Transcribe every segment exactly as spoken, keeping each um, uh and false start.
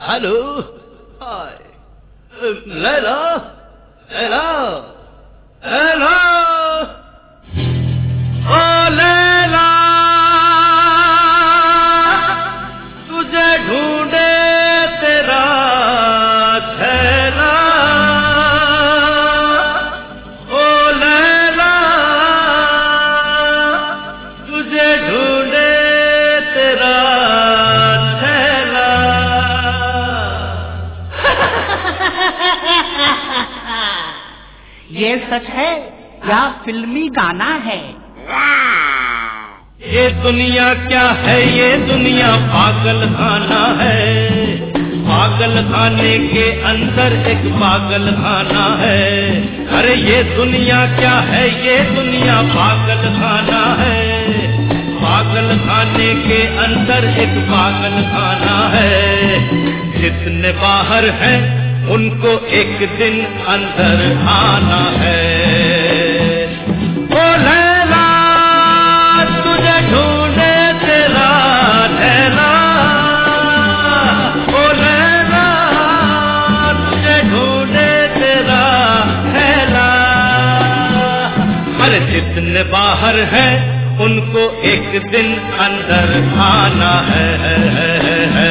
Hello, hi, Laila, Laila, Laila, ओ लैला, तुझे ढूंढे तेरा छैला, ओ लैला, तुझे ढूंढे तेरा छैला। ये सच है या फिल्मी गाना है? ये दुनिया क्या है, ये दुनिया पागल खाना है। पागल खाने के अंदर एक पागल खाना है। अरे ये दुनिया क्या है, ये दुनिया पागल खाना है। पागल खाने के अंदर एक पागल खाना है। जितने बाहर हैं उनको एक दिन अंदर आना है। ओ लैला, तुझे ढूंढे तेरा लैला, ओ लैला, तुझे ढूंढे तेरा लैला। अरे जितने बाहर हैं उनको एक दिन अंदर आना है, है, है, है।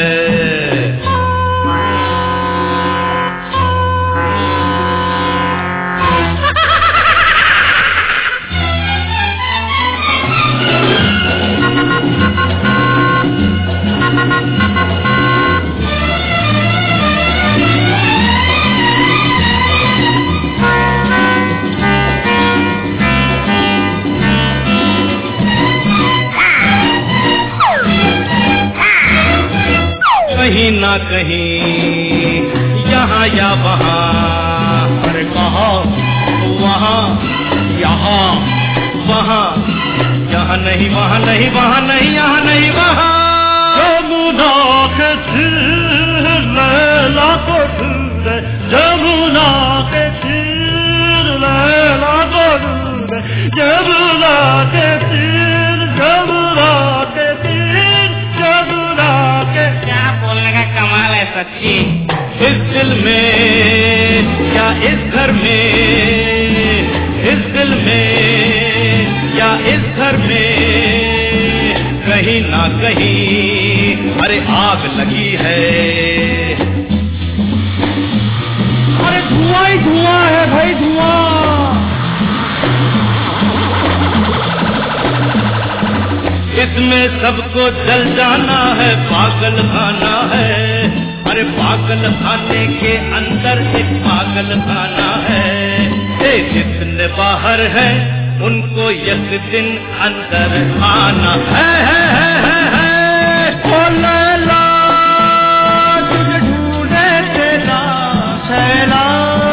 कहीं ना कहीं यहाँ या वहाँ, अरे कहाँ वहाँ यहाँ वहाँ, यहाँ नहीं वहाँ नहीं वहाँ नहीं यहाँ नहीं वहाँ। जमुना के तीर लैला को ढूंढे, जमुना के तीर लैला को ढूंढे, जमुना के तीर, जमुना के तीर, जमुना के। क्या बोलने का कमाल है सच्ची। इस दिल में या इस घर में, इस दिल में या इस घर में, कहीं ना कहीं अरे आग लगी है। अरे धुआं ही धुआं है भाई, धुआं। इसमें सबको जल जाना है, पागल खाना है। अरे पागल खाने के अंदर एक पागल खाना है। ये जितने बाहर हैं उनको एक दिन अंदर आना है, है, है, है, है। ओ लैला, तुझे ढूंढे तेरा छैला,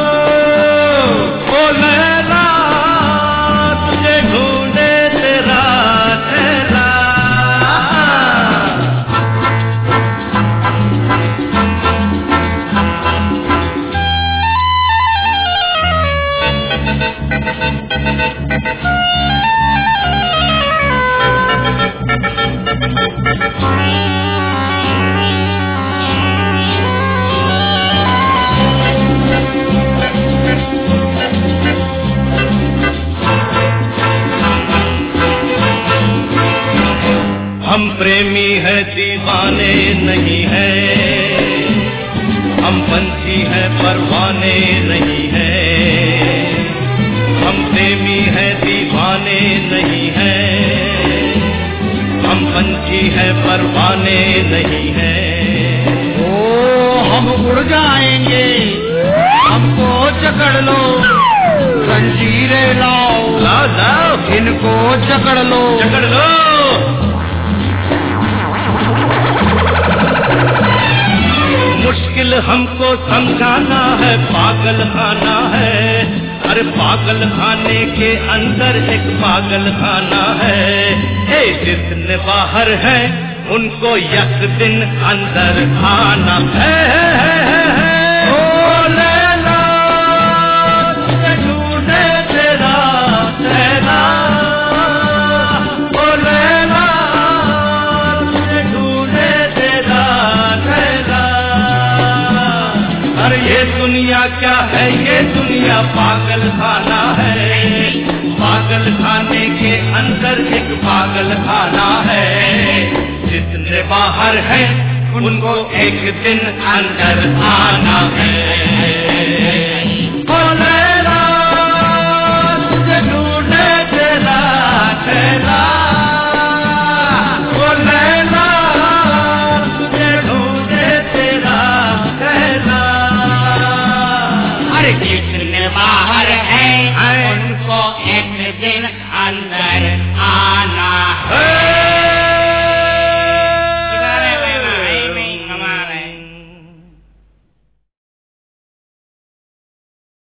ओ लैला, तुझे ढूंढे तेरा छैला। हम प्रेमी है दीवाने नहीं है, हम पंछी है परवाने नहीं है। हम प्रेमी है दीवाने नहीं है, हम पंछी है परवाने नहीं है। ओ हम उड़ जाएंगे, हमको जकड़ लो, जंजीरें लाओ, लाओ लाओ, इनको जकड़ लो, जकड़ लो। मुश्किल हमको समझाना है, पागल खाना है। अरे पागल खाने के अंदर एक पागल खाना है। ए जितने बाहर हैं उनको एक दिन अंदर आना है, है, है, है। ओ लैला, तुझे ढूंढे तेरा छैला, ओ लैला, तुझे ढूंढे तेरा छैला। ये दुनिया क्या है, ये दुनिया पागल खाना है। पागल खाने के अंदर एक पागल खाना है। जितने बाहर हैं उनको एक दिन अंदर आना है।